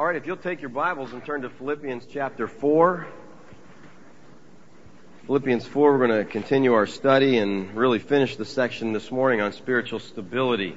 right, if you'll take your Bibles and turn to Philippians chapter 4. Philippians 4, we're going to continue our study and really finish the section this morning on spiritual stability.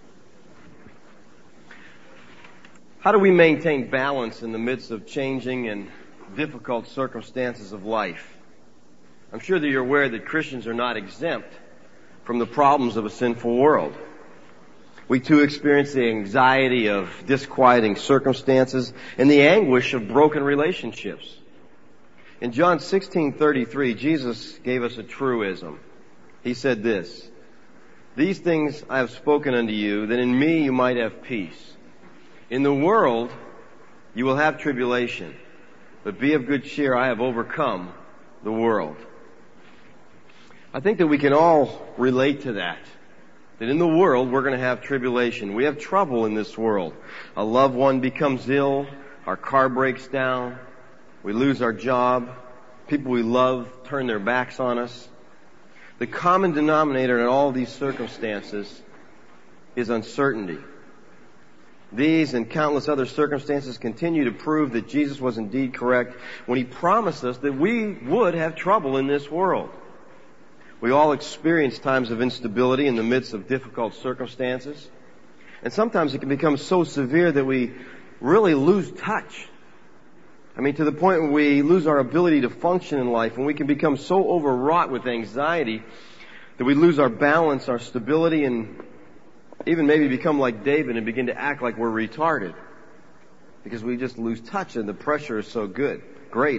How do we maintain balance in the midst of changing and difficult circumstances of life? I'm sure that you're aware that Christians are not exempt from the problems of a sinful world. We too experience the anxiety of disquieting circumstances and the anguish of broken relationships. In John 16:33, Jesus gave us a truism. He said this, "These things I have spoken unto you, that in me you might have peace. In the world you will have tribulation, but be of good cheer, I have overcome the world." I think that we can all relate to that. That in the world we're going to have tribulation. We have trouble in this world. A loved one becomes ill, our car breaks down, we lose our job, people we love turn their backs on us. The common denominator in all these circumstances is uncertainty. These and countless other circumstances continue to prove that Jesus was indeed correct when He promised us that we would have trouble in this world. We all experience times of instability in the midst of difficult circumstances. And sometimes it can become so severe that we really lose touch. To the point where we lose our ability to function in life, and we can become so overwrought with anxiety that we lose our balance, our stability, and even maybe become like David and begin to act like we're retarded. Because we just lose touch and the pressure is so great.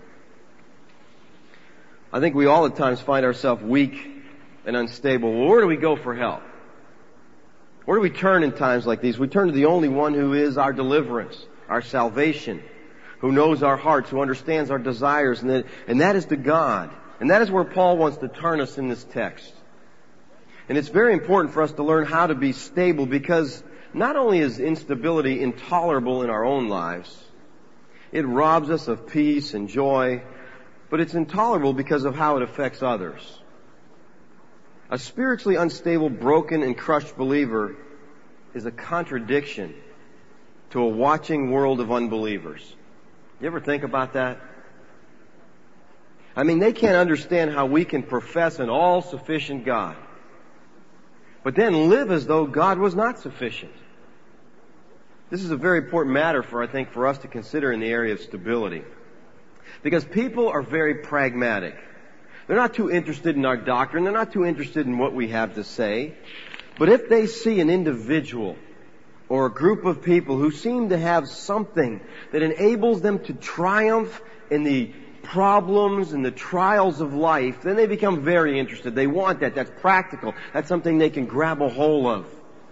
I think we all at times find ourselves weak and unstable. Well, where do we go for help? Where do we turn in times like these? We turn to the only one who is our deliverance, our salvation, who knows our hearts, who understands our desires, and that is to God. And that is where Paul wants to turn us in this text. And it's very important for us to learn how to be stable, because not only is instability intolerable in our own lives, it robs us of peace and joy, but it's intolerable because of how it affects others. A spiritually unstable, broken, and crushed believer is a contradiction to a watching world of unbelievers. You ever think about that? They can't understand how we can profess an all-sufficient God, but then live as though God was not sufficient. This is a very important matter for us to consider in the area of stability. Because people are very pragmatic. They're not too interested in our doctrine. They're not too interested in what we have to say. But if they see an individual or a group of people who seem to have something that enables them to triumph in the problems and the trials of life, then they become very interested. They want that. That's practical. That's something they can grab a hold of.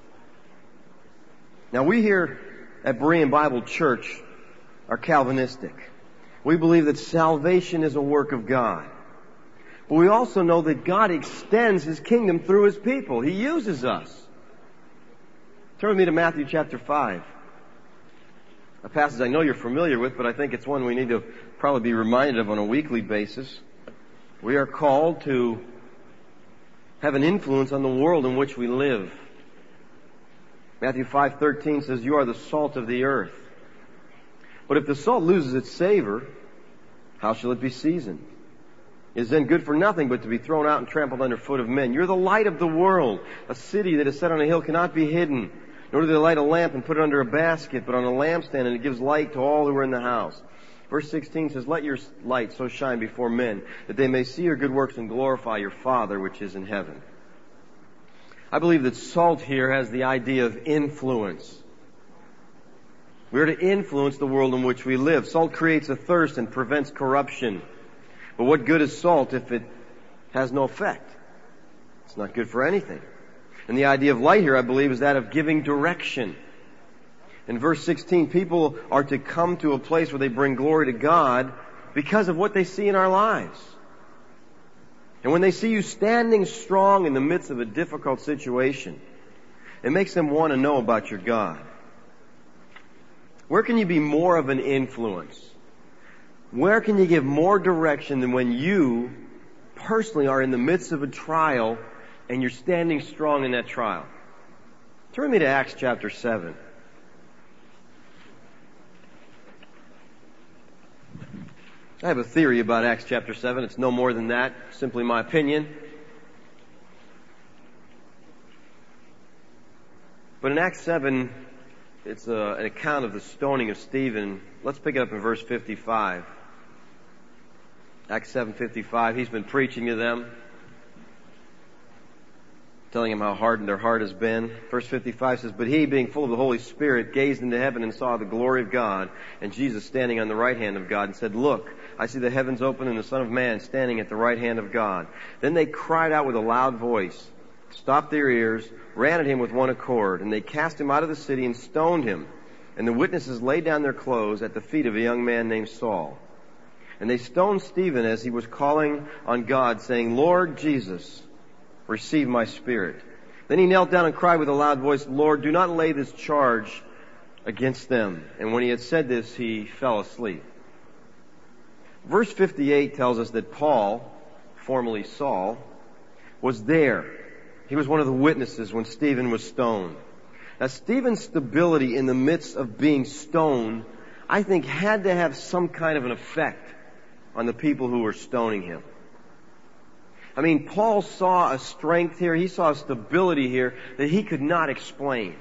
Now, we here at Berean Bible Church are Calvinistic. We believe that salvation is a work of God. But we also know that God extends His kingdom through His people. He uses us. Turn with me to Matthew chapter 5. A passage I know you're familiar with, but I think it's one we need to probably be reminded of on a weekly basis. We are called to have an influence on the world in which we live. Matthew 5:13 says, "You are the salt of the earth. But if the salt loses its savor, how shall it be seasoned? It is then good for nothing but to be thrown out and trampled under foot of men. You're the light of the world. A city that is set on a hill cannot be hidden. Nor do they light a lamp and put it under a basket, but on a lampstand, and it gives light to all who are in the house." Verse 16 says, "Let your light so shine before men, that they may see your good works and glorify your Father which is in heaven." I believe that salt here has the idea of influence. We're to influence the world in which we live. Salt creates a thirst and prevents corruption. But what good is salt if it has no effect? It's not good for anything. And the idea of light here, I believe, is that of giving direction. In verse 16, people are to come to a place where they bring glory to God because of what they see in our lives. And when they see you standing strong in the midst of a difficult situation, it makes them want to know about your God. Where can you be more of an influence? Where can you give more direction than when you personally are in the midst of a trial and you're standing strong in that trial? Turn me to Acts chapter 7. I have a theory about Acts chapter 7. It's no more than that. Simply my opinion. But in Acts 7, it's an account of the stoning of Stephen. Let's pick it up in verse 55. Acts 7:55. He's been preaching to them, telling them how hardened their heart has been. Verse 55 says, "But he, being full of the Holy Spirit, gazed into heaven and saw the glory of God, and Jesus standing on the right hand of God, and said, Look, I see the heavens open and the Son of Man standing at the right hand of God. Then they cried out with a loud voice, stopped their ears, ran at him with one accord, and they cast him out of the city and stoned him. And the witnesses laid down their clothes at the feet of a young man named Saul. And they stoned Stephen as he was calling on God, saying, Lord Jesus, receive my spirit. Then he knelt down and cried with a loud voice, Lord, do not lay this charge against them. And when he had said this, he fell asleep." Verse 58 tells us that Paul, formerly Saul, was there. He was one of the witnesses when Stephen was stoned. Now, Stephen's stability in the midst of being stoned, I think, had to have some kind of an effect on the people who were stoning him. I mean, Paul saw a strength here, he saw a stability here that he could not explain.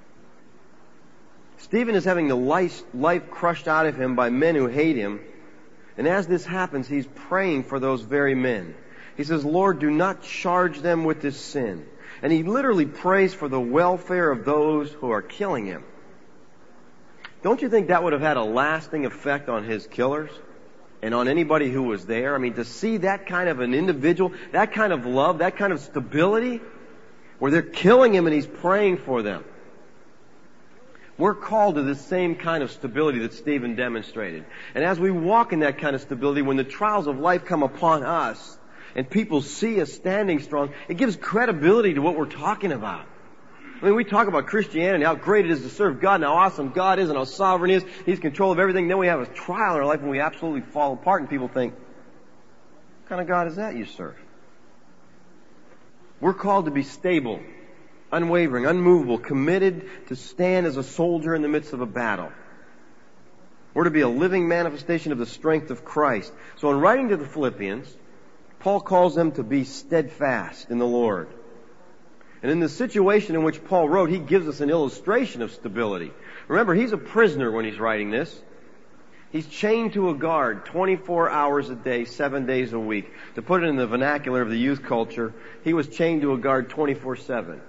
Stephen is having the life crushed out of him by men who hate him, and as this happens, he's praying for those very men. He says, Lord, do not charge them with this sin. And he literally prays for the welfare of those who are killing him. Don't you think that would have had a lasting effect on his killers? And on anybody who was there? I mean, to see that kind of an individual, that kind of love, that kind of stability, where they're killing him and he's praying for them. We're called to the same kind of stability that Stephen demonstrated. And as we walk in that kind of stability, when the trials of life come upon us, and people see us standing strong, it gives credibility to what we're talking about. I mean, we talk about Christianity, how great it is to serve God, and how awesome God is, and how sovereign He is. He's in control of everything. Then we have a trial in our life when we absolutely fall apart, and people think, what kind of God is that you serve? We're called to be stable, unwavering, unmovable, committed to stand as a soldier in the midst of a battle. We're to be a living manifestation of the strength of Christ. So in writing to the Philippians, Paul calls them to be steadfast in the Lord. And in the situation in which Paul wrote, he gives us an illustration of stability. Remember, he's a prisoner when he's writing this. He's chained to a guard 24 hours a day, 7 days a week. To put it in the vernacular of the youth culture, he was chained to a guard 24/7.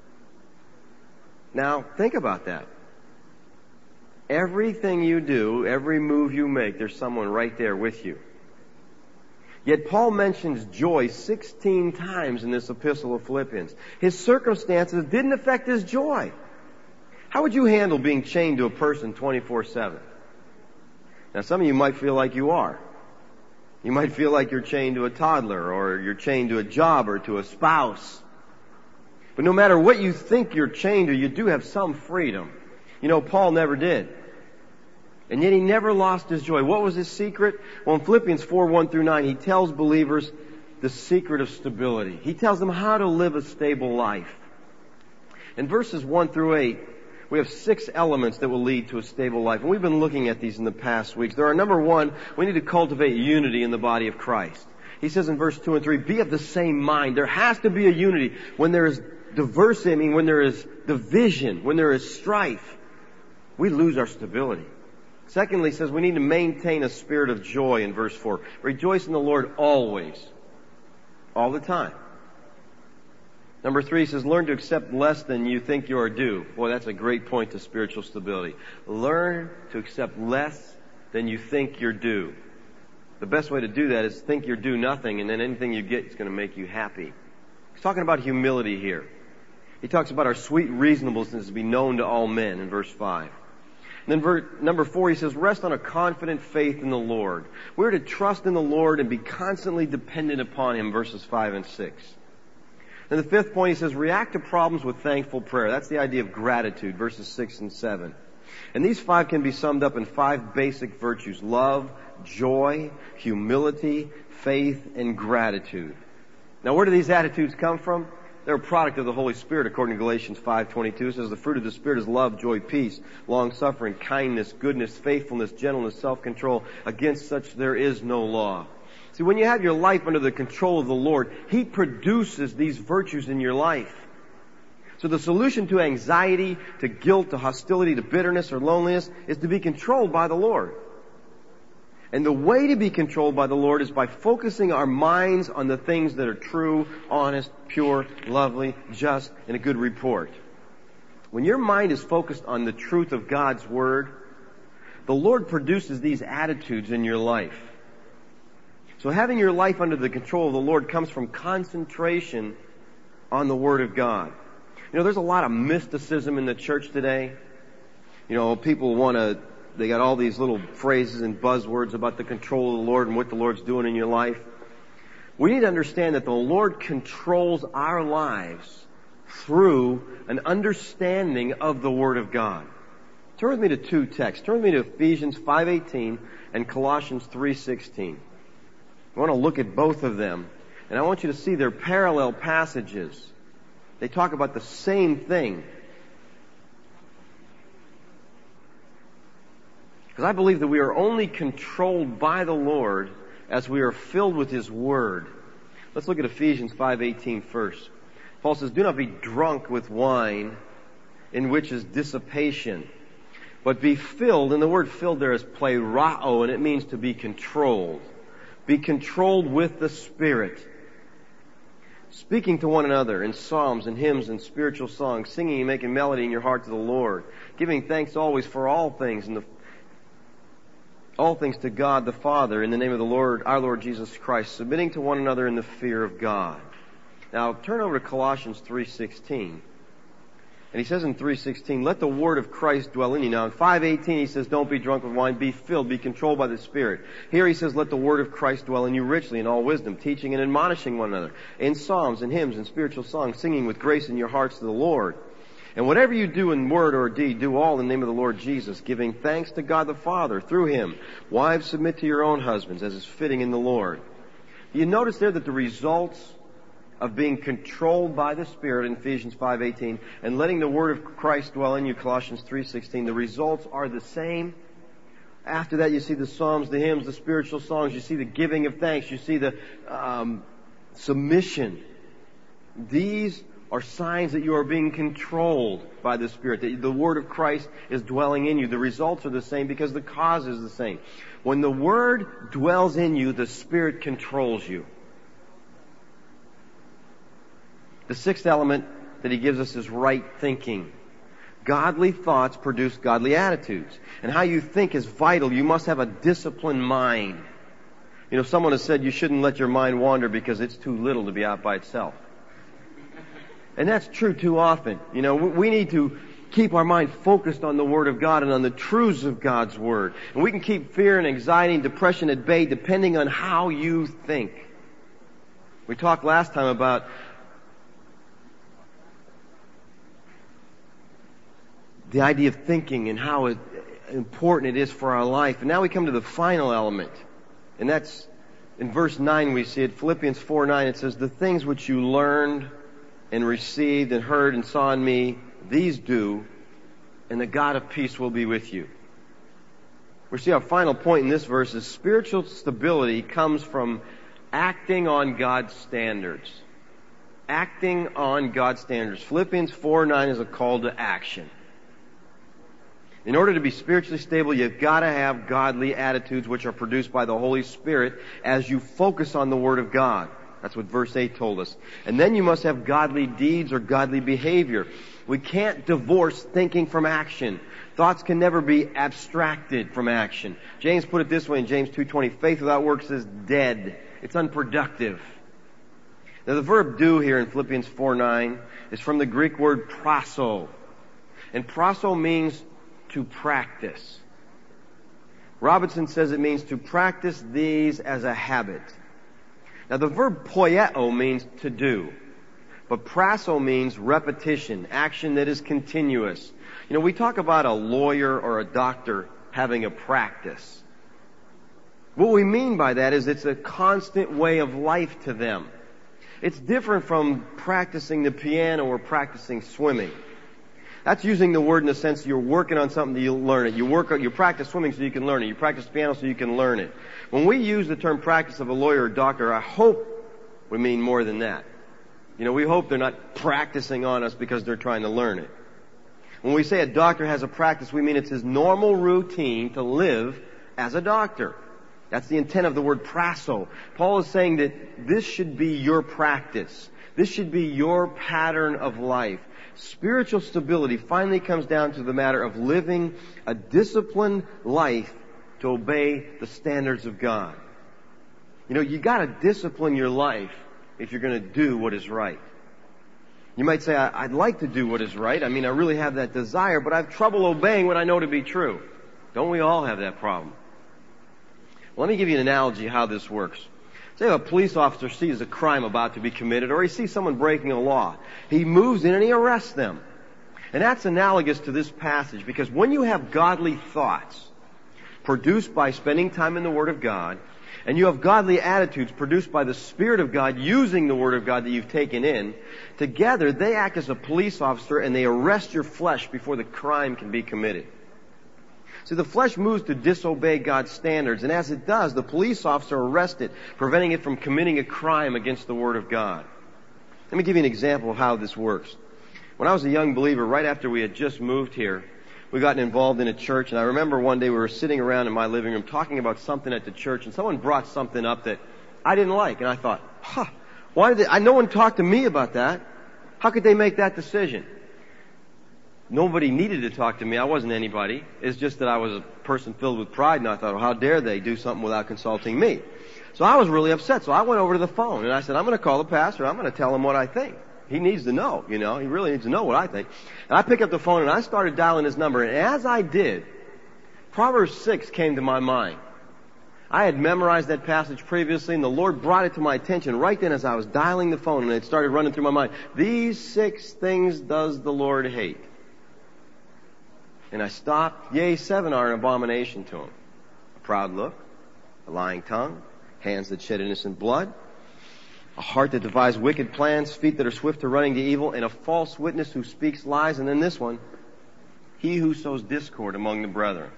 Now, think about that. Everything you do, every move you make, there's someone right there with you. Yet Paul mentions joy 16 times in this epistle of Philippians. His circumstances didn't affect his joy. How would you handle being chained to a person 24/7? Now, some of you might feel like you are. You might feel like you're chained to a toddler, or you're chained to a job, or to a spouse. But no matter what you think you're chained to, you do have some freedom. You know, Paul never did. And yet he never lost his joy. What was his secret? Well, in Philippians 4:1-9, he tells believers the secret of stability. He tells them how to live a stable life. In verses 1-8, we have 6 elements that will lead to a stable life. And we've been looking at these in the past weeks. There are, number 1, we need to cultivate unity in the body of Christ. He says in verse 2 and 3, be of the same mind. There has to be a unity. When there is diversity, I mean, when there is division, when there is strife, we lose our stability. Secondly, he says we need to maintain a spirit of joy in verse 4. Rejoice in the Lord always. All the time. Number 3, he says learn to accept less than you think you are due. Boy, that's a great point to spiritual stability. Learn to accept less than you think you're due. The best way to do that is think you're due nothing, and then anything you get is going to make you happy. He's talking about humility here. He talks about our sweet reasonableness to be known to all men in verse 5. And then number 4, he says, rest on a confident faith in the Lord. We're to trust in the Lord and be constantly dependent upon Him, verses 5 and 6. And the 5th point, he says, react to problems with thankful prayer. That's the idea of gratitude, verses 6 and 7. And these 5 can be summed up in 5 basic virtues: love, joy, humility, faith, and gratitude. Now, where do these attitudes come from? They're a product of the Holy Spirit, according to Galatians 5:22. It says, the fruit of the Spirit is love, joy, peace, long-suffering, kindness, goodness, faithfulness, gentleness, self-control. Against such there is no law. See, when you have your life under the control of the Lord, He produces these virtues in your life. So the solution to anxiety, to guilt, to hostility, to bitterness or loneliness is to be controlled by the Lord. And the way to be controlled by the Lord is by focusing our minds on the things that are true, honest, pure, lovely, just, and a good report. When your mind is focused on the truth of God's Word, the Lord produces these attitudes in your life. So having your life under the control of the Lord comes from concentration on the Word of God. You know, there's a lot of mysticism in the church today. You know, people they got all these little phrases and buzzwords about the control of the Lord and what the Lord's doing in your life. We need to understand that the Lord controls our lives through an understanding of the Word of God. Turn with me to two texts. Turn with me to Ephesians 5:18 and Colossians 3:16. I want to look at both of them, and I want you to see their parallel passages. They talk about the same thing. Because I believe that we are only controlled by the Lord as we are filled with His Word. Let's look at Ephesians 5:18 first. Paul says, do not be drunk with wine, in which is dissipation, but be filled, and the word filled there is plerao, and it means to be controlled. Be controlled with the Spirit, speaking to one another in psalms and hymns and spiritual songs, singing and making melody in your heart to the Lord, giving thanks always for all things all things to God the Father in the name of the Lord, our Lord Jesus Christ, submitting to one another in the fear of God. Now turn over to Colossians 3:16. And he says in 3:16, let the word of Christ dwell in you. Now in 5:18 he says, don't be drunk with wine, be filled, be controlled by the Spirit. Here he says, let the word of Christ dwell in you richly in all wisdom, teaching and admonishing one another in psalms and hymns and spiritual songs, singing with grace in your hearts to the Lord. And whatever you do in word or deed, do all in the name of the Lord Jesus, giving thanks to God the Father through Him. Wives, submit to your own husbands as is fitting in the Lord. You notice there that the results of being controlled by the Spirit in Ephesians 5:18 and letting the word of Christ dwell in you, Colossians 3:16, the results are the same. After that you see the psalms, the hymns, the spiritual songs, you see the giving of thanks, you see the submission. These are signs that you are being controlled by the Spirit, that the Word of Christ is dwelling in you. The results are the same because the cause is the same. When the Word dwells in you, the Spirit controls you. The sixth element that he gives us is right thinking. Godly thoughts produce godly attitudes. And how you think is vital. You must have a disciplined mind. You know, someone has said you shouldn't let your mind wander because it's too little to be out by itself. And that's true too often. You know, we need to keep our mind focused on the Word of God and on the truths of God's Word. And we can keep fear and anxiety and depression at bay depending on how you think. We talked last time about the idea of thinking and how important it is for our life. And now we come to the final element. And that's in verse 9 we see it. Philippians 4:9, it says, the things which you learned and received and heard and saw in me, these do, and the God of peace will be with you. We see our final point in this verse is spiritual stability comes from acting on God's standards. Acting on God's standards. Philippians 4:9 is a call to action. In order to be spiritually stable, you've got to have godly attitudes which are produced by the Holy Spirit as you focus on the Word of God. That's what verse 8 told us. And then you must have godly deeds or godly behavior. We can't divorce thinking from action. Thoughts can never be abstracted from action. James put it this way in James 2:20, faith without works is dead. It's unproductive. Now the verb do here in Philippians 4:9 is from the Greek word praso. And praso means to practice. Robinson says it means to practice these as a habit. Now the verb poieo means to do. But praso means repetition, action that is continuous. You know, we talk about a lawyer or a doctor having a practice. What we mean by that is it's a constant way of life to them. It's different from practicing the piano or practicing swimming. That's using the word in the sense that you're working on something, you learn it. You practice swimming so you can learn it. You practice piano so you can learn it. When we use the term practice of a lawyer or doctor, I hope we mean more than that. We hope they're not practicing on us because they're trying to learn it. When we say a doctor has a practice, we mean it's his normal routine to live as a doctor. That's the intent of the word prasso. Paul is saying that this should be your practice. This should be your pattern of life. Spiritual stability finally comes down to the matter of living a disciplined life to obey the standards of God. You gotta discipline your life if you're gonna do what is right. You might say, I'd like to do what is right. I really have that desire, but I have trouble obeying what I know to be true. Don't we all have that problem? Well, let me give you an analogy how this works. Say a police officer sees a crime about to be committed, or he sees someone breaking a law. He moves in and he arrests them. And that's analogous to this passage, because when you have godly thoughts produced by spending time in the Word of God, and you have godly attitudes produced by the Spirit of God using the Word of God that you've taken in, together they act as a police officer and they arrest your flesh before the crime can be committed. So the flesh moves to disobey God's standards, and as it does, the police officer arrests it, preventing it from committing a crime against the Word of God. Let me give you an example of how this works. When I was a young believer, right after we had just moved here, we got involved in a church, and I remember one day we were sitting around in my living room talking about something at the church, and someone brought something up that I didn't like, and I thought, no one talked to me about that. How could they make that decision? Nobody needed to talk to me. I wasn't anybody. It's just that I was a person filled with pride, and I thought, how dare they do something without consulting me? So I was really upset. So I went over to the phone, and I said, I'm going to call the pastor. I'm going to tell him what I think. He needs to know, He really needs to know what I think. And I picked up the phone, and I started dialing his number. And as I did, Proverbs 6 came to my mind. I had memorized that passage previously, and the Lord brought it to my attention right then as I was dialing the phone, and it started running through my mind. These 6 things does the Lord hate. And I stopped. Yea, 7 are an abomination to him. A proud look, a lying tongue, hands that shed innocent blood, a heart that devises wicked plans, feet that are swift to running to evil, and a false witness who speaks lies. And then this one, he who sows discord among the brethren.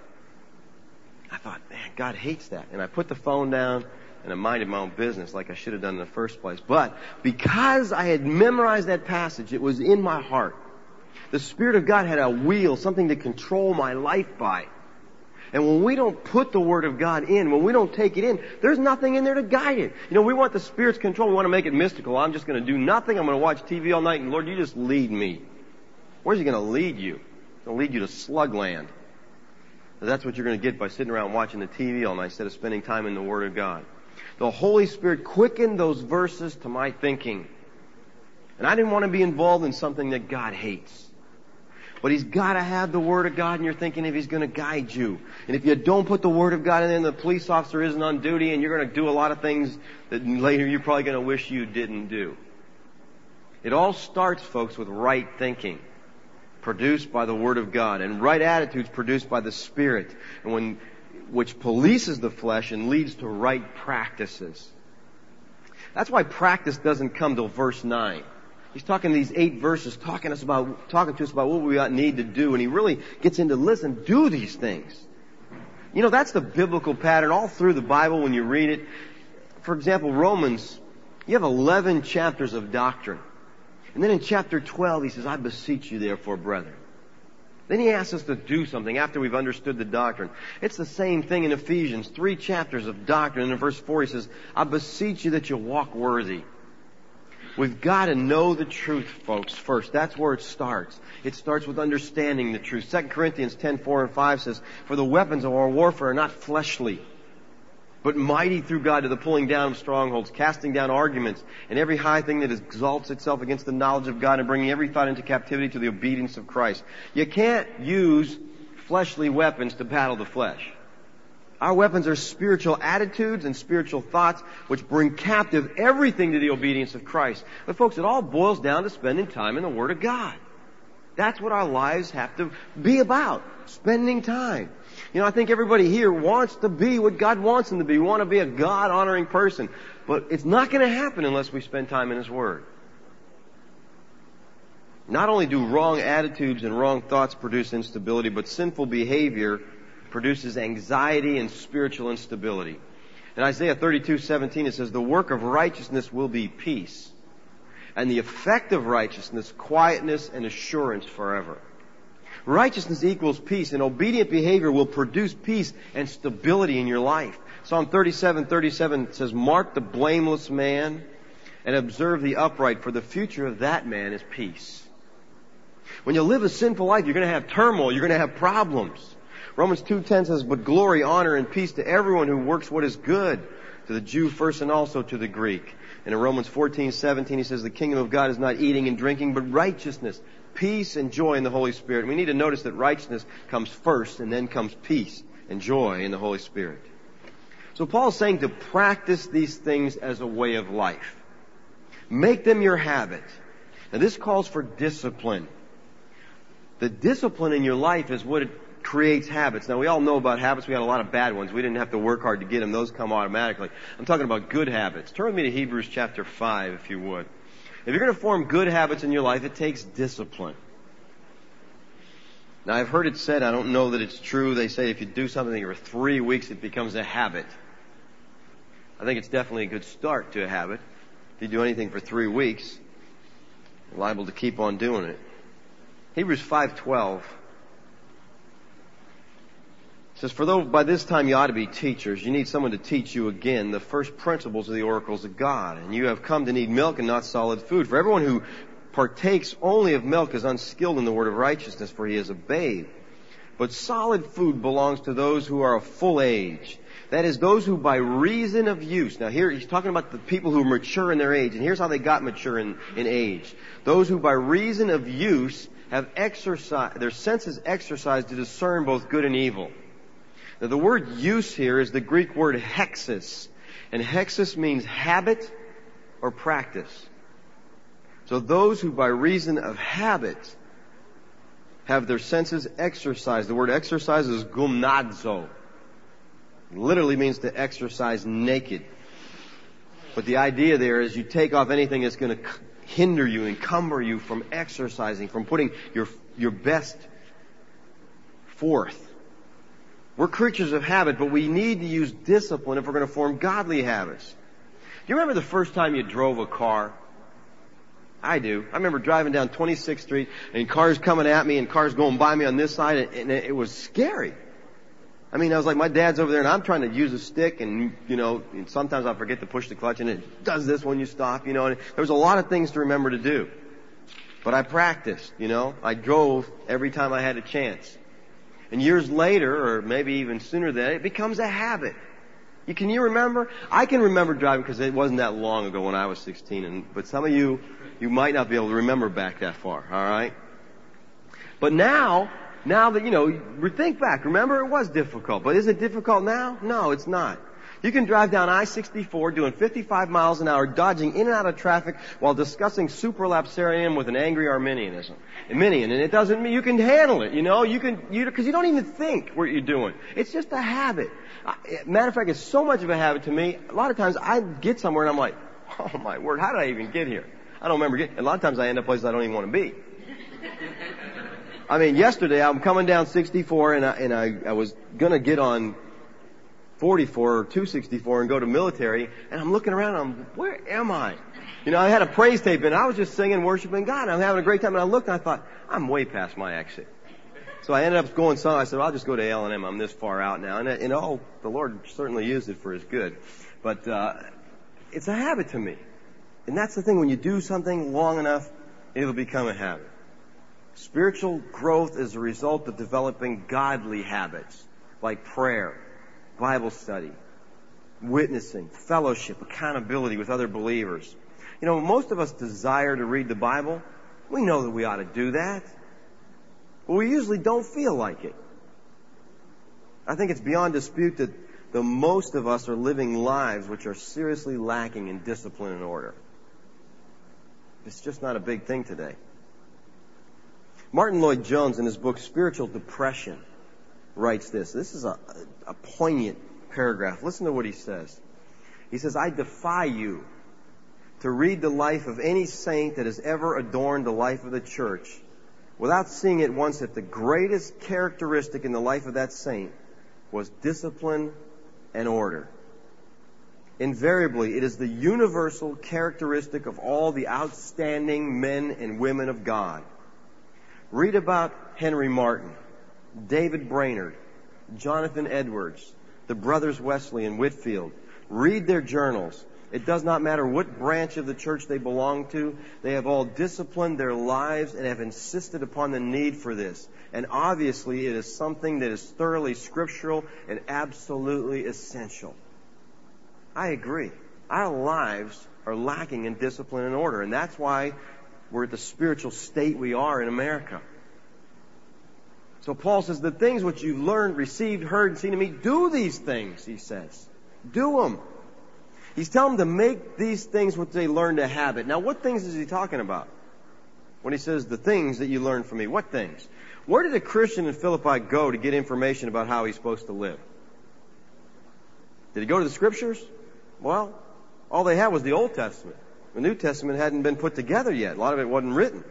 I thought, man, God hates that. And I put the phone down and I minded my own business like I should have done in the first place. But because I had memorized that passage, it was in my heart. The Spirit of God had a wheel, something to control my life by. And when we don't put the Word of God in, when we don't take it in, there's nothing in there to guide it. We want the Spirit's control. We want to make it mystical. I'm just going to do nothing. I'm going to watch TV all night, and Lord, you just lead me. Where's He going to lead you? He's going to lead you to slugland. That's what you're going to get by sitting around watching the TV all night instead of spending time in the Word of God. The Holy Spirit quickened those verses to my thinking. And I didn't want to be involved in something that God hates. But He's got to have the Word of God in your thinking if He's going to guide you. And if you don't put the Word of God in, then the police officer isn't on duty and you're going to do a lot of things that later you're probably going to wish you didn't do. It all starts, folks, with right thinking, produced by the Word of God, and right attitudes produced by the Spirit, and which polices the flesh and leads to right practices. That's why practice doesn't come till verse 9. He's talking these 8 verses, talking to us about what we need to do, and he really gets into, listen, do these things. That's the biblical pattern all through the Bible when you read it. For example, Romans, you have 11 chapters of doctrine. And then in chapter 12, he says, I beseech you therefore, brethren. Then he asks us to do something after we've understood the doctrine. It's the same thing in Ephesians, 3 chapters of doctrine. And in verse 4, he says, I beseech you that you walk worthy. We've got to know the truth, folks, first. That's where it starts. It starts with understanding the truth. 2 Corinthians 10:4 and 5 says, for the weapons of our warfare are not fleshly, but mighty through God to the pulling down of strongholds, casting down arguments, and every high thing that exalts itself against the knowledge of God, and bringing every thought into captivity to the obedience of Christ. You can't use fleshly weapons to battle the flesh. Our weapons are spiritual attitudes and spiritual thoughts which bring captive everything to the obedience of Christ. But folks, it all boils down to spending time in the Word of God. That's what our lives have to be about. Spending time. You know, I think everybody here wants to be what God wants them to be. We want to be a God-honoring person. But it's not going to happen unless we spend time in His Word. Not only do wrong attitudes and wrong thoughts produce instability, but sinful behavior produces anxiety and spiritual instability. In Isaiah 32:17 it says, "The work of righteousness will be peace, and the effect of righteousness, quietness and assurance forever." Righteousness equals peace, and obedient behavior will produce peace and stability in your life. Psalm 37:37 says, "Mark the blameless man and observe the upright, for the future of that man is peace." When you live a sinful life, you're going to have turmoil, you're going to have problems. Romans 2:10 says, "But glory, honor, and peace to everyone who works what is good, to the Jew first and also to the Greek." And in Romans 14:17 he says, "The kingdom of God is not eating and drinking, but righteousness, peace, and joy in the Holy Spirit." And we need to notice that righteousness comes first, and then comes peace and joy in the Holy Spirit. So Paul is saying to practice these things as a way of life. Make them your habit. Now this calls for discipline. The discipline in your life is what it creates habits. Now we all know about habits. We had a lot of bad ones. We didn't have to work hard to get them. Those come automatically. I'm talking about good habits. Turn with me to Hebrews chapter 5 if you would. If you're going to form good habits in your life, it takes discipline. Now I've heard it said, I don't know that it's true, they say if you do something for 3 weeks it becomes a habit. I think it's definitely a good start to a habit. If you do anything for 3 weeks, you're liable to keep on doing it. Hebrews 5:12 says, "For though by this time you ought to be teachers, you need someone to teach you again the first principles of the oracles of God. And you have come to need milk and not solid food. For everyone who partakes only of milk is unskilled in the word of righteousness, for he is a babe. But solid food belongs to those who are of full age. That is, those who by reason of use." Now here he's talking about the people who are mature in their age. And here's how they got mature in age. "Those who by reason of use have exercised, their senses exercised to discern both good and evil." Now the word use here is the Greek word hexis. And hexis means habit or practice. So those who by reason of habit have their senses exercised. The word exercise is gumnazo. It literally means to exercise naked. But the idea there is you take off anything that's going to hinder you, encumber you from exercising, from putting your best forth. We're creatures of habit, but we need to use discipline if we're going to form godly habits. Do you remember the first time you drove a car? I do. I remember driving down 26th Street and cars coming at me and cars going by me on this side, and it was scary. I mean, I was like, my dad's over there and I'm trying to use a stick and, sometimes I forget to push the clutch and it does this when you stop, and there was a lot of things to remember to do. But I practiced, I drove every time I had a chance. And years later, or maybe even sooner than that, it becomes a habit. Can you remember? I can remember driving because it wasn't that long ago when I was 16. But some of you might not be able to remember back that far, all right? But now that, think back. Remember, it was difficult. But is it difficult now? No, it's not. You can drive down I-64 doing 55 miles an hour, dodging in and out of traffic while discussing supralapsarianism with an angry Arminian, and it doesn't mean you can handle it, because you don't even think what you're doing. It's just a habit. Matter of fact, it's so much of a habit to me. A lot of times I get somewhere and I'm like, oh my word, how did I even get here? I don't remember a lot of times I end up places I don't even want to be. I mean, yesterday I'm coming down 64 and I was gonna get on 44 or 264 and go to military, and I'm looking around, where am I? I had a praise tape and I was just singing, worshiping God. I'm having a great time, and I looked and I thought, I'm way past my exit. So I ended up going somewhere. I said, well, I'll just go to L&M. I'm this far out now. And the Lord certainly used it for His good. But it's a habit to me. And that's the thing, when you do something long enough, it'll become a habit. Spiritual growth is a result of developing godly habits, like prayer, Bible study, witnessing, fellowship, accountability with other believers. Most of us desire to read the Bible. We know that we ought to do that. But we usually don't feel like it. I think it's beyond dispute that the most of us are living lives which are seriously lacking in discipline and order. It's just not a big thing today. Martin Lloyd-Jones, in his book Spiritual Depression, writes this. This is a poignant paragraph. Listen to what he says. He says, I defy you to read the life of any saint that has ever adorned the life of the church without seeing at once that the greatest characteristic in the life of that saint was discipline and order. Invariably, it is the universal characteristic of all the outstanding men and women of God. Read about Henry Martyn, David Brainerd, Jonathan Edwards, the brothers Wesley and Whitefield. Read their journals. It does not matter what branch of the church they belong to. They have all disciplined their lives and have insisted upon the need for this. And obviously it is something that is thoroughly scriptural and absolutely essential. I agree. Our lives are lacking in discipline and order, and that's why we're at the spiritual state we are in America. So Paul says, the things which you've learned, received, heard, and seen in me, do these things, he says. Do them. He's telling them to make these things what they learned a habit. Now, what things is he talking about? When he says, the things that you learned from me, what things? Where did a Christian in Philippi go to get information about how he's supposed to live? Did he go to the Scriptures? Well, all they had was the Old Testament. The New Testament hadn't been put together yet. A lot of it wasn't written.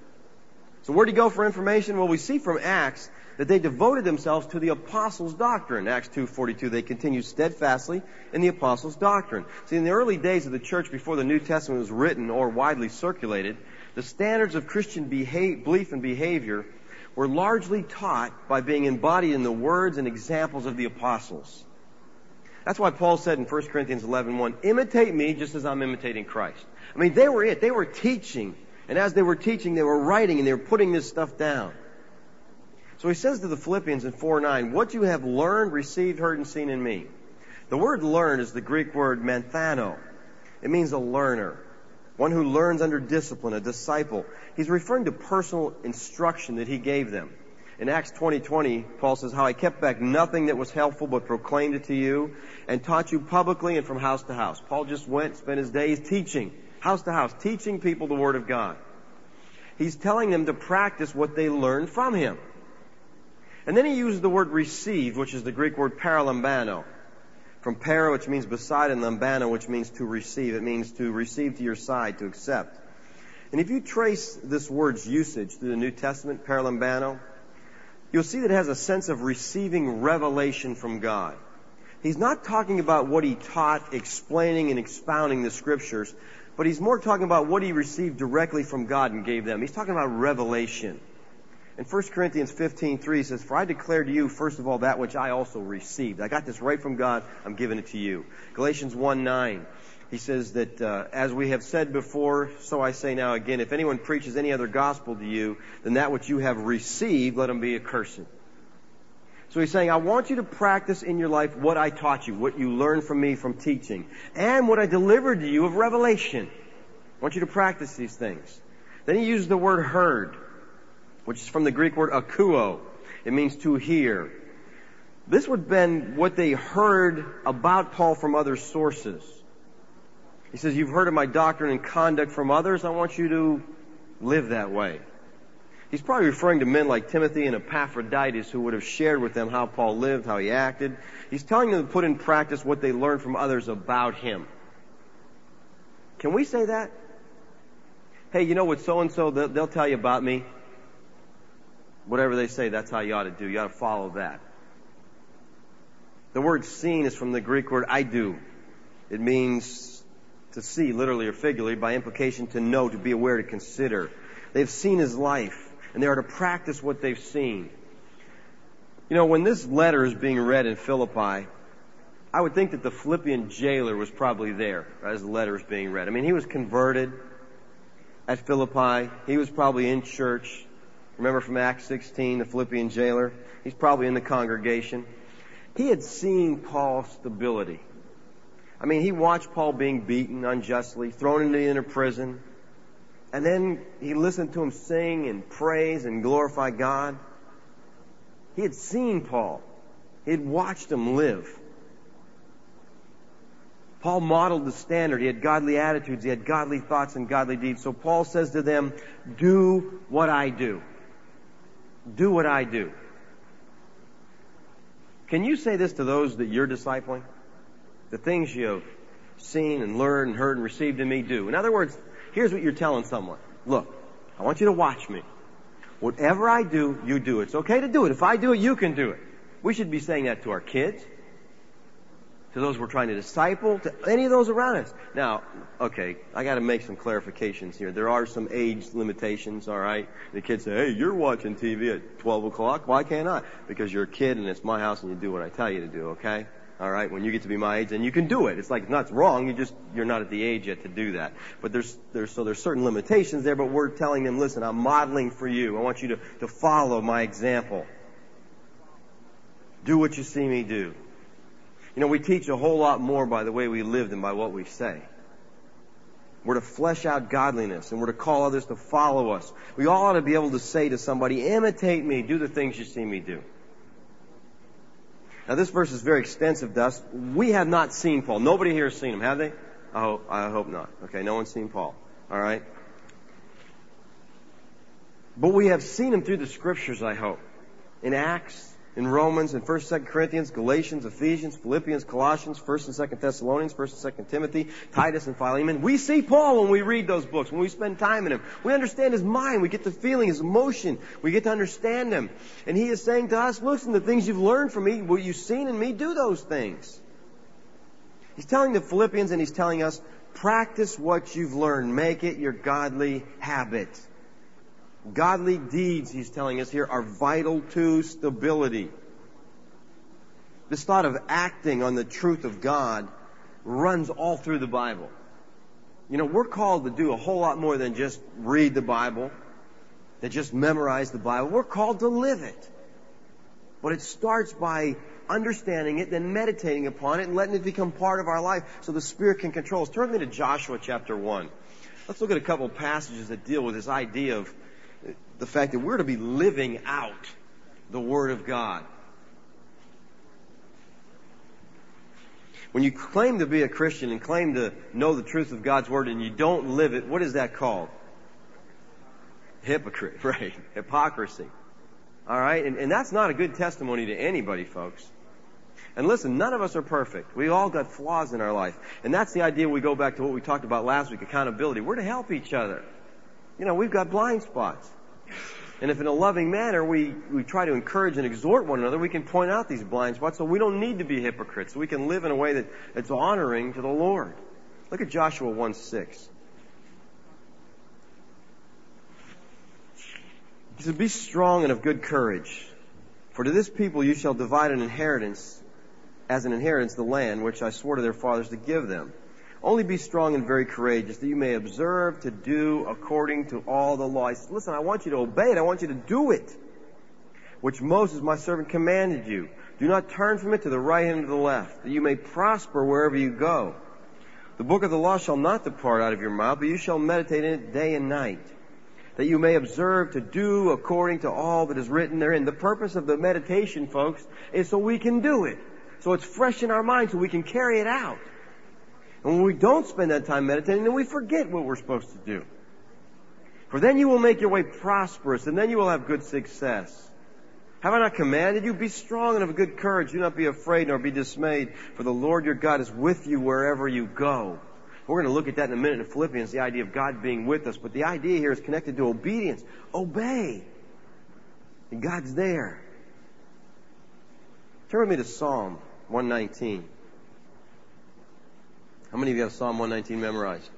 So where did he go for information? Well, we see from Acts that they devoted themselves to the apostles' doctrine. Acts 2:42, they continued steadfastly in the apostles' doctrine. See, in the early days of the church, before the New Testament was written or widely circulated, the standards of Christian belief and behavior were largely taught by being embodied in the words and examples of the apostles. That's why Paul said in 1 Corinthians 11:1, imitate me just as I'm imitating Christ. I mean, they were it. They were teaching. And as they were teaching, they were writing and they were putting this stuff down. So he says to the Philippians in 4:9, what you have learned, received, heard, and seen in me. The word learn is the Greek word manthano. It means a learner, one who learns under discipline, a disciple. He's referring to personal instruction that he gave them. In Acts 20:20, Paul says, how I kept back nothing that was helpful but proclaimed it to you and taught you publicly and from house to house. Paul just went, spent his days teaching, house to house, teaching people the Word of God. He's telling them to practice what they learned from him. And then he uses the word received, which is the Greek word paralambano. From para, which means beside, and lambano, which means to receive. It means to receive to your side, to accept. And if you trace this word's usage through the New Testament, paralambano, you'll see that it has a sense of receiving revelation from God. He's not talking about what he taught, explaining and expounding the Scriptures, but he's more talking about what he received directly from God and gave them. He's talking about revelation. In 1 Corinthians 15:3, he says, for I declare to you, first of all, that which I also received. I got this right from God. I'm giving it to you. Galatians 1:9, he says that, as we have said before, so I say now again, if anyone preaches any other gospel to you than that which you have received, let him be accursed. So he's saying, I want you to practice in your life what I taught you, what you learned from me from teaching, and what I delivered to you of revelation. I want you to practice these things. Then he uses the word heard, which is from the Greek word akouo. It means to hear. This would have been what they heard about Paul from other sources. He says, you've heard of my doctrine and conduct from others. I want you to live that way. He's probably referring to men like Timothy and Epaphroditus who would have shared with them how Paul lived, how he acted. He's telling them to put in practice what they learned from others about him. Can we say that? Hey, you know what so-and-so, they'll tell you about me. Whatever they say, that's how you ought to do. You ought to follow that. The word seen is from the Greek word idou. It means to see, literally or figuratively, by implication to know, to be aware, to consider. They've seen his life, and they are to practice what they've seen. You know, when this letter is being read in Philippi, I would think that the Philippian jailer was probably there as the letter is being read. I mean, he was converted at Philippi. He was probably in church. Remember from Acts 16, the Philippian jailer? He's probably in the congregation. He had seen Paul's stability. I mean, he watched Paul being beaten unjustly, thrown into the inner prison. And then he listened to him sing and praise and glorify God. He had seen Paul. He had watched him live. Paul modeled the standard. He had godly attitudes. He had godly thoughts and godly deeds. So Paul says to them, do what I do. do what I do. Can you say this to those that you're discipling? The things you have seen and learned and heard and received in me, do. In other words, here's what you're telling someone. Look, I want you to watch me. Whatever I do, you do. It's okay to do it. If I do it, you can do it. We should be saying that to our kids, to those we're trying to disciple, to any of those around us. Now, okay, I got to make some clarifications here. There are some age limitations, all right? The kids say, hey, you're watching TV at 12 o'clock. Why can't I? Because you're a kid and it's my house and you do what I tell you to do, okay? All right, when you get to be my age, then you can do it. It's like, it's wrong. You're not at the age yet to do that. But there's certain limitations there, but we're telling them, listen, I'm modeling for you. I want you to follow my example. Do what you see me do. You know, we teach a whole lot more by the way we live than by what we say. We're to flesh out godliness, and we're to call others to follow us. We all ought to be able to say to somebody, imitate me, do the things you see me do. Now, this verse is very extensive to us. We have not seen Paul. Nobody here has seen him, have they? I hope not. Okay, no one's seen Paul. All right? But we have seen him through the Scriptures, I hope. In Acts, in Romans, in 1st, 2nd Corinthians, Galatians, Ephesians, Philippians, Colossians, 1st and 2nd Thessalonians, 1st and 2nd Timothy, Titus and Philemon. We see Paul when we read those books, when we spend time in him. We understand his mind. We get the feeling, his emotion. We get to understand him. And he is saying to us, listen, the things you've learned from me, what you've seen in me, do those things. He's telling the Philippians and he's telling us, practice what you've learned. Make it your godly habit. Godly deeds, he's telling us here, are vital to stability. This thought of acting on the truth of God runs all through the Bible. You know, we're called to do a whole lot more than just read the Bible, than just memorize the Bible. We're called to live it. But it starts by understanding it, then meditating upon it, and letting it become part of our life so the Spirit can control us. Turn with me to Joshua chapter 1. Let's look at a couple of passages that deal with this idea of the fact that we're to be living out the Word of God. When you claim to be a Christian and claim to know the truth of God's Word and you don't live it, what is that called? Hypocrite, right? Hypocrisy. All right? And that's not a good testimony to anybody, folks. And listen, none of us are perfect. We all got flaws in our life. And that's the idea we go back to what we talked about last week, accountability. We're to help each other. You know, we've got blind spots. And if in a loving manner we try to encourage and exhort one another, we can point out these blind spots so we don't need to be hypocrites. We can live in a way that's honoring to the Lord. Look at Joshua 1:6. He said, be strong and of good courage, for to this people you shall divide an inheritance, as an inheritance the land which I swore to their fathers to give them. Only be strong and very courageous, that you may observe to do according to all the law. He says, listen, I want you to obey it. I want you to do it, which Moses, my servant, commanded you. Do not turn from it to the right hand or to the left, that you may prosper wherever you go. The book of the law shall not depart out of your mouth, but you shall meditate in it day and night, that you may observe to do according to all that is written therein. The purpose of the meditation, folks, is so we can do it. So it's fresh in our mind so we can carry it out. And when we don't spend that time meditating, then we forget what we're supposed to do. For then you will make your way prosperous, and then you will have good success. Have I not commanded you? Be strong and of good courage. Do not be afraid nor be dismayed, for the Lord your God is with you wherever you go. We're going to look at that in a minute in Philippians, the idea of God being with us. But the idea here is connected to obedience. Obey. And God's there. Turn with me to Psalm 119. How many of you have Psalm 119 memorized?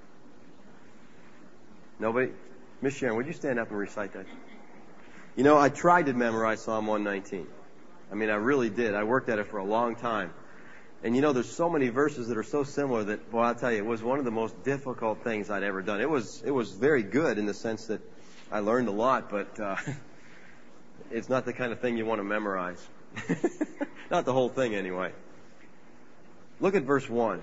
Nobody? Miss Sharon, would you stand up and recite that? You know, I tried to memorize Psalm 119. I mean, I really did. I worked at it for a long time. And you know, there's so many verses that are so similar that, well, I'll tell you, it was one of the most difficult things I'd ever done. It was very good in the sense that I learned a lot, but it's not the kind of thing you want to memorize. Not the whole thing, anyway. Look at verse 1.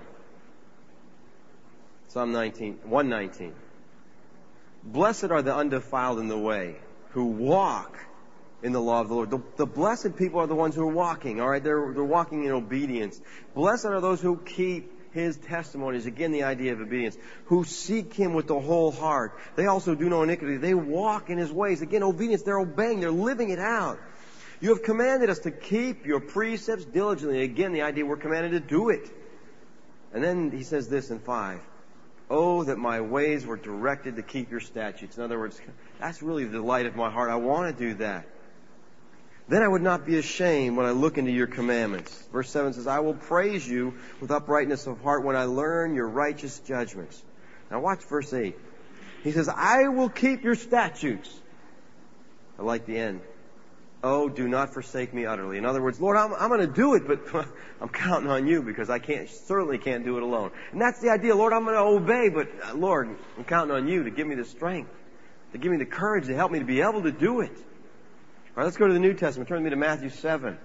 Psalm 119. Blessed are the undefiled in the way, who walk in the law of the Lord. The blessed people are the ones who are walking, all right? They're walking in obedience. Blessed are those who keep His testimonies. Again, the idea of obedience. Who seek Him with the whole heart. They also do no iniquity. They walk in His ways. Again, obedience. They're obeying. They're living it out. You have commanded us to keep your precepts diligently. Again, the idea we're commanded to do it. And then He says this in 5. Oh, that my ways were directed to keep your statutes. In other words, that's really the delight of my heart. I want to do that. Then I would not be ashamed when I look into your commandments. Verse 7 says, I will praise you with uprightness of heart when I learn your righteous judgments. Now watch verse 8. He says, I will keep your statutes. I like the end. Oh, do not forsake me utterly. In other words, Lord, I'm going to do it, but I'm counting on you because I certainly can't do it alone. And that's the idea. Lord, I'm going to obey, but Lord, I'm counting on you to give me the strength, to give me the courage to help me to be able to do it. All right, let's go to the New Testament. Turn with me to Matthew 7.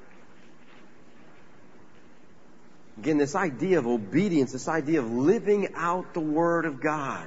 Again, this idea of obedience, this idea of living out the Word of God.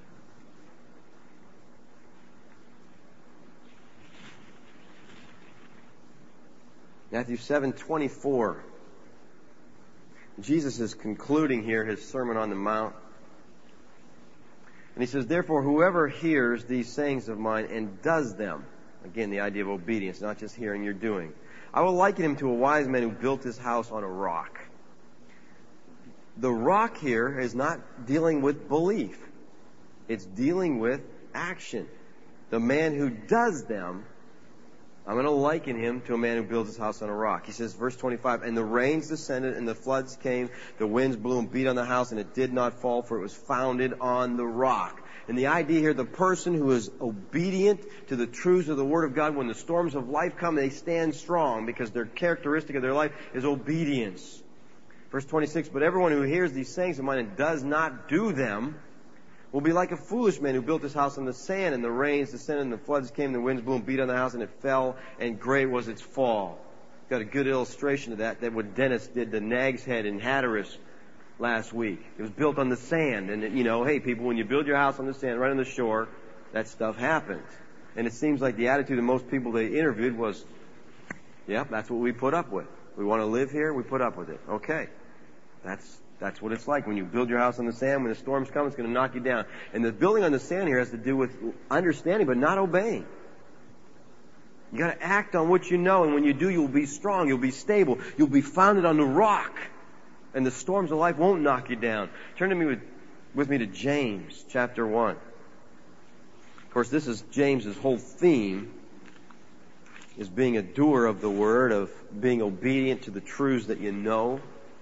Matthew 7:24. Jesus is concluding here His Sermon on the Mount. And He says, therefore, whoever hears these sayings of mine and does them, again, the idea of obedience, not just hearing, you're doing. I will liken him to a wise man who built his house on a rock. The rock here is not dealing with belief. It's dealing with action. The man who does them, I'm going to liken him to a man who builds his house on a rock. He says, verse 25, and the rains descended and the floods came, the winds blew and beat on the house, and it did not fall, for it was founded on the rock. And the idea here, the person who is obedient to the truths of the Word of God, when the storms of life come, they stand strong because their characteristic of their life is obedience. Verse 26, but everyone who hears these sayings of mine and does not do them will be like a foolish man who built his house on the sand, and the rains descended and the floods came, and the winds blew and beat on the house, and it fell, and great was its fall. Got a good illustration of that what Dennis did to Nag's Head in Hatteras last week. It was built on the sand. And, hey, people, when you build your house on the sand, right on the shore, that stuff happens. And it seems like the attitude of most people they interviewed was, yep, that's what we put up with. We want to live here, we put up with it. Okay. That's what it's like. When you build your house on the sand, when the storms come, it's going to knock you down. And the building on the sand here has to do with understanding, but not obeying. You got to act on what you know, and when you do, you'll be strong, you'll be stable, you'll be founded on the rock. And the storms of life won't knock you down. Turn to me with me to James chapter 1. Of course, this is James's whole theme, is being a doer of the Word, of being obedient to the truths that you know.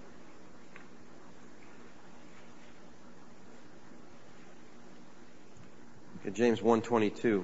Okay, James 1:22.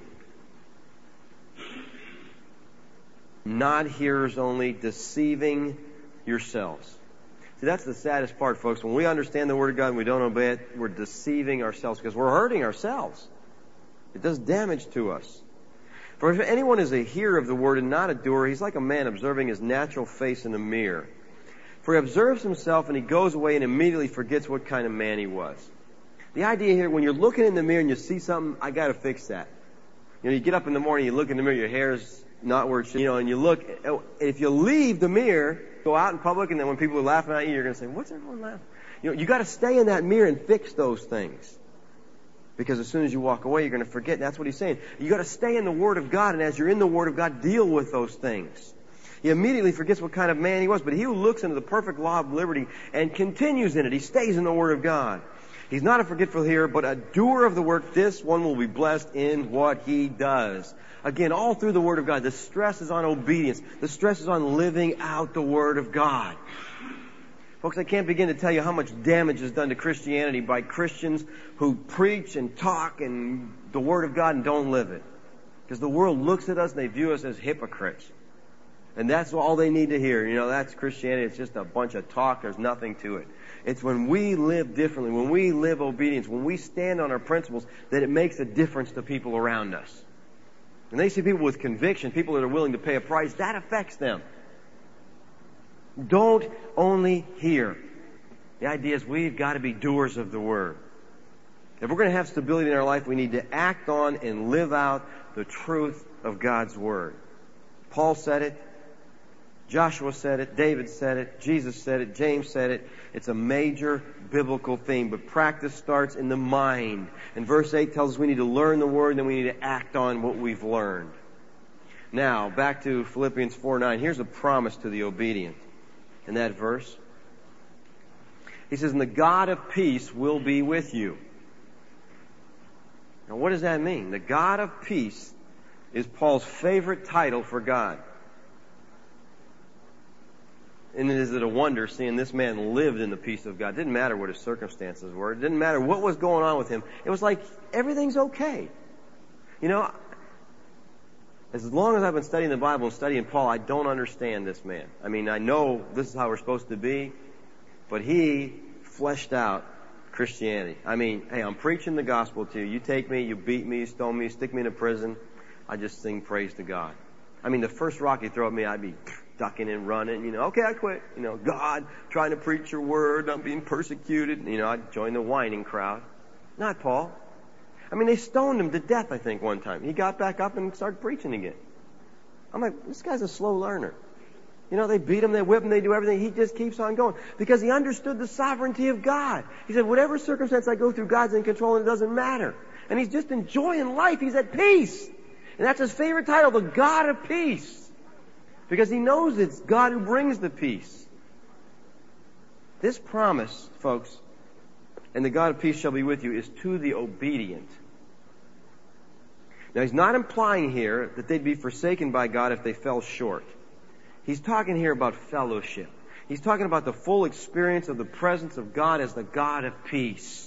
Not hearers only, deceiving yourselves. See, that's the saddest part, folks. When we understand the Word of God and we don't obey it, we're deceiving ourselves because we're hurting ourselves. It does damage to us. For if anyone is a hearer of the Word and not a doer, he's like a man observing his natural face in a mirror. For he observes himself and he goes away and immediately forgets what kind of man he was. The idea here, when you're looking in the mirror and you see something, I got to fix that. You get up in the morning, you look in the mirror, your hair's not where it should, and you look. If you leave the mirror, go out in public, and then when people are laughing at you, you're going to say, what's everyone laughing? You got to stay in that mirror and fix those things. Because as soon as you walk away, you're going to forget. That's what he's saying. You got to stay in the Word of God, and as you're in the Word of God, deal with those things. He immediately forgets what kind of man he was, but he who looks into the perfect law of liberty and continues in it, he stays in the Word of God. He's not a forgetful hearer, but a doer of the work. This one will be blessed in what he does. Again, all through the Word of God, the stress is on obedience. The stress is on living out the Word of God. Folks, I can't begin to tell you how much damage is done to Christianity by Christians who preach and talk and the Word of God and don't live it. Because the world looks at us and they view us as hypocrites. And that's all they need to hear. That's Christianity. It's just a bunch of talk. There's nothing to it. It's when we live differently, when we live obedience, when we stand on our principles, that it makes a difference to people around us. And they see people with conviction, people that are willing to pay a price, that affects them. Don't only hear. The idea is we've got to be doers of the Word. If we're going to have stability in our life, we need to act on and live out the truth of God's Word. Paul said it. Joshua said it, David said it, Jesus said it, James said it. It's a major biblical theme, but practice starts in the mind. And verse 8 tells us we need to learn the Word, and then we need to act on what we've learned. Now, back to Philippians 4:9. Here's a promise to the obedient in that verse. He says, and the God of peace will be with you. Now, what does that mean? The God of peace is Paul's favorite title for God. And is it a wonder seeing this man lived in the peace of God? It didn't matter what his circumstances were. It didn't matter what was going on with him. It was like everything's okay. You know, as long as I've been studying the Bible and studying Paul, I don't understand this man. I mean, I know this is how we're supposed to be, but he fleshed out Christianity. I mean, hey, I'm preaching the gospel to you. You take me, you beat me, you stone me, you stick me in a prison. I just sing praise to God. I mean, the first rock you throw at me, I'd be ducking and running, okay, I quit. God, trying to preach your word, I'm being persecuted. I'd join the whining crowd. Not Paul. I mean, they stoned him to death, I think, one time. He got back up and started preaching again. I'm like, this guy's a slow learner. They beat him, they whip him, they do everything. He just keeps on going because he understood the sovereignty of God. He said, whatever circumstance I go through, God's in control and it doesn't matter. And he's just enjoying life. He's at peace. And that's his favorite title, the God of peace. Because he knows it's God who brings the peace. This promise, folks, and the God of peace shall be with you, is to the obedient. Now, he's not implying here that they'd be forsaken by God if they fell short. He's talking here about fellowship. He's talking about the full experience of the presence of God as the God of peace.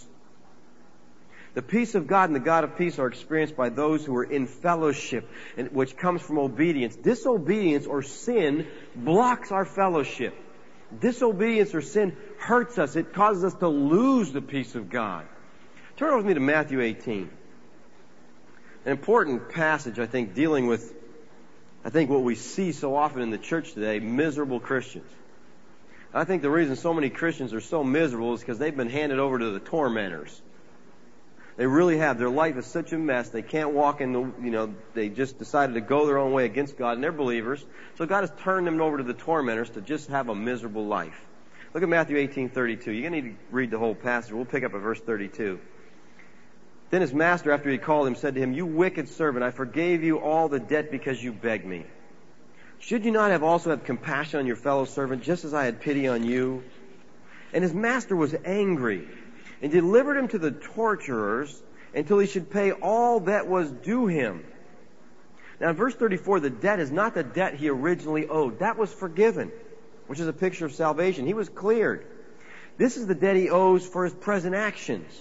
The peace of God and the God of peace are experienced by those who are in fellowship, which comes from obedience. Disobedience or sin blocks our fellowship. Disobedience or sin hurts us. It causes us to lose the peace of God. Turn with me to Matthew 18. An important passage, I think, dealing with, what we see so often in the church today, miserable Christians. I think the reason so many Christians are so miserable is because they've been handed over to the tormentors. They really have. Their life is such a mess. They can't walk in the, they just decided to go their own way against God, and they're believers. So God has turned them over to the tormentors to just have a miserable life. Look at Matthew 18:32. You're going to need to read the whole passage. We'll pick up at verse 32. Then his master, after he called him, said to him, you wicked servant, I forgave you all the debt because you begged me. Should you not have also had compassion on your fellow servant, just as I had pity on you? And his master was angry, and delivered him to the torturers until he should pay all that was due him. Now in verse 34, the debt is not the debt he originally owed. That was forgiven, which is a picture of salvation. He was cleared. This is the debt he owes for his present actions.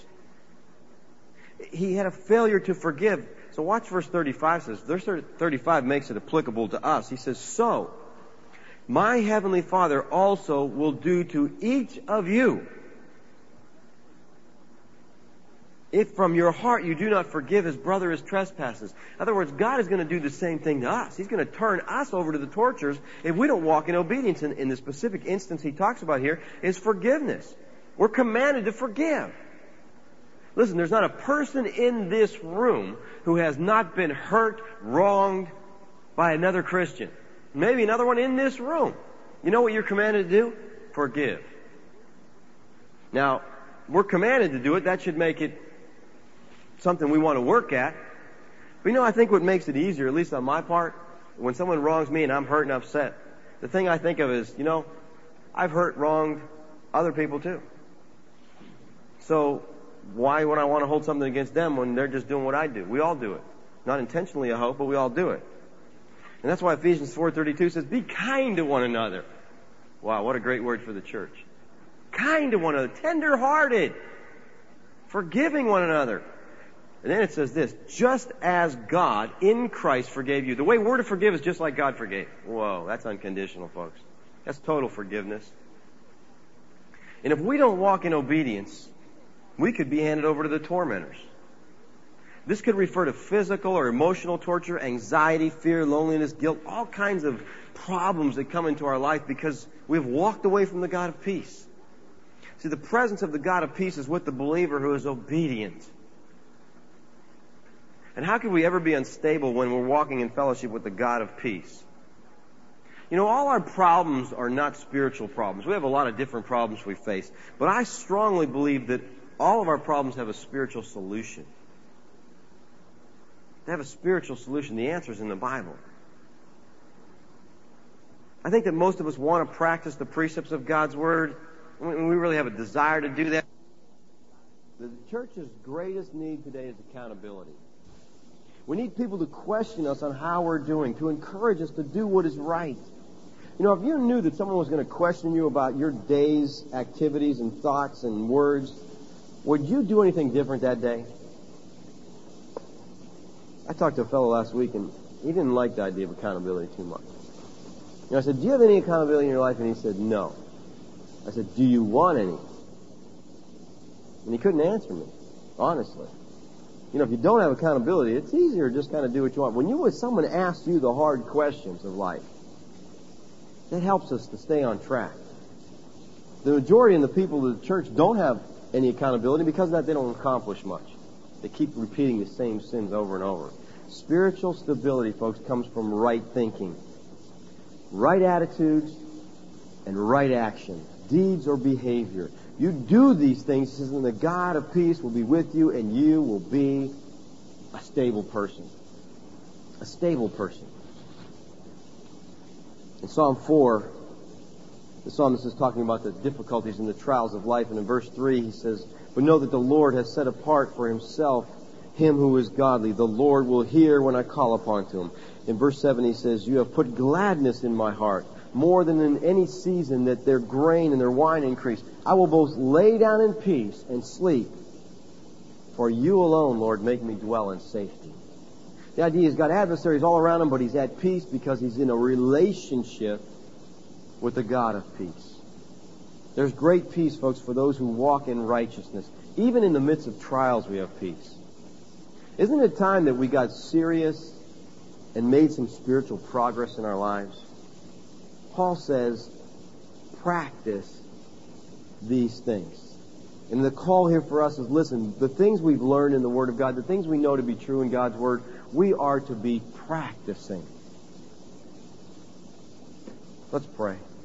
He had a failure to forgive. So watch verse 35 says. Verse 35 makes it applicable to us. He says, so my heavenly Father also will do to each of you if from your heart you do not forgive his brother his trespasses. In other words, God is going to do the same thing to us. He's going to turn us over to the torturers if we don't walk in obedience. In the specific instance he talks about here is forgiveness. We're commanded to forgive. Listen, there's not a person in this room who has not been hurt, wronged by another Christian. Maybe another one in this room. You know what you're commanded to do? Forgive. Now, we're commanded to do it. That should make it something we want to work at. But I think what makes it easier, at least on my part, when someone wrongs me and I'm hurt and upset, the thing I think of is, I've hurt, wronged other people too. So why would I want to hold something against them when they're just doing what I do? We all do it. Not intentionally, I hope, but we all do it. And that's why Ephesians 4:32 says, be kind to one another. Wow, what a great word for the church. Kind to one another, tender-hearted, forgiving one another. And then it says this, just as God in Christ forgave you. The way we're to forgive is just like God forgave. Whoa, that's unconditional, folks. That's total forgiveness. And if we don't walk in obedience, we could be handed over to the tormentors. This could refer to physical or emotional torture, anxiety, fear, loneliness, guilt, all kinds of problems that come into our life because we've walked away from the God of peace. See, the presence of the God of peace is with the believer who is obedient. And how can we ever be unstable when we're walking in fellowship with the God of peace? You know, all our problems are not spiritual problems. We have a lot of different problems we face. But I strongly believe that all of our problems have a spiritual solution. They have a spiritual solution. The answer is in the Bible. I think that most of us want to practice the precepts of God's Word. We really have a desire to do that. The church's greatest need today is accountability. We need people to question us on how we're doing, to encourage us to do what is right. You know, if you knew that someone was going to question you about your day's activities and thoughts and words, would you do anything different that day? I talked to a fellow last week, and he didn't like the idea of accountability too much. You know, I said, do you have any accountability in your life? And he said, no. I said, do you want any? And he couldn't answer me, honestly. You know, if you don't have accountability, it's easier to just kind of do what you want. When someone asks you the hard questions of life, that helps us to stay on track. The majority of the people of the church don't have any accountability. Because of that, they don't accomplish much. They keep repeating the same sins over and over. Spiritual stability, folks, comes from right thinking, right attitudes, and right action, deeds or behavior. You do these things, and the God of peace will be with you, and you will be a stable person. A stable person. In Psalm 4, the psalmist is talking about the difficulties and the trials of life, and in verse 3 he says, "But know that the Lord has set apart for himself him who is godly. The Lord will hear when I call upon him." In verse 7 he says, "You have put gladness in my heart, more than in any season that their grain and their wine increase. I will both lay down in peace and sleep. For you alone, Lord, make me dwell in safety." The idea is, got adversaries all around him, but he's at peace because he's in a relationship with the God of peace. There's great peace, folks, for those who walk in righteousness. Even in the midst of trials, we have peace. Isn't it time that we got serious and made some spiritual progress in our lives? Paul says, practice these things. And the call here for us is, listen, the things we've learned in the Word of God, the things we know to be true in God's Word, we are to be practicing. Let's pray.